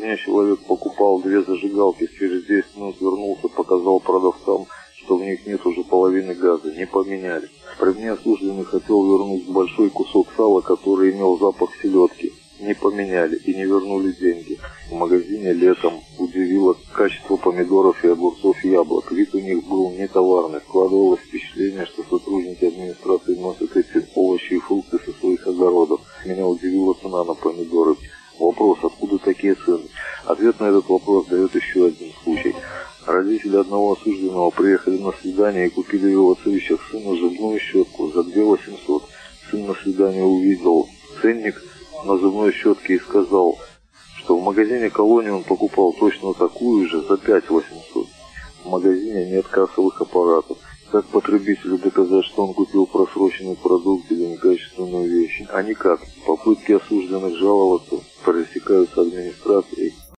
меня человек покупал 2 зажигалки, через 10 минут вернулся, показал продавцам, что в них нет уже половины газа, не поменяли. При мне осужденный хотел вернуть большой кусок сала, который имел запах селедки. Не поменяли и не вернули деньги. В магазине летом удивило качество помидоров и огурцов и яблок. Вид у них был не товарный. Складывалось впечатление, что сотрудники администрации носят эти овощи и фрукты со своих огородов. Меня удивила цена на помидоры. Вопрос, откуда такие цены? Ответ на этот вопрос дает еще один случай. Родители одного осужденного приехали на свидание и купили в Ивацевичах сыну зубную щетку за 2 800. Сын на свидание увидел ценник на зубной щетке и сказал, что в магазине «Колония» он покупал точно такую же за 5 800. В магазине нет кассовых аппаратов. Как потребителю доказать, что он купил просроченный продукт или некачественную вещь? А никак. Попытки осужденных жаловаться пресекаются администрацией.